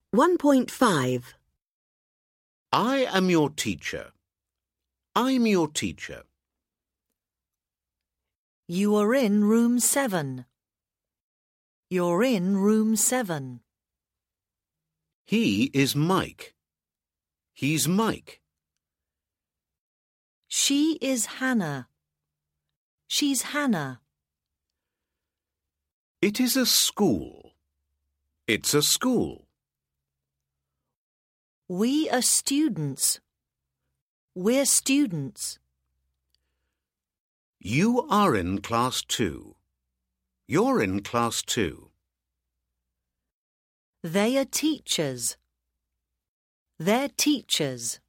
1.5. I am your teacher. I'm your teacher. You are in room 7. You're in room 7. He is Mike. He's Mike. She is Hannah. She's Hannah. It is a school. It's a school. We are students. We're students. You are in class 2. You're in class 2. They are teachers. They're teachers.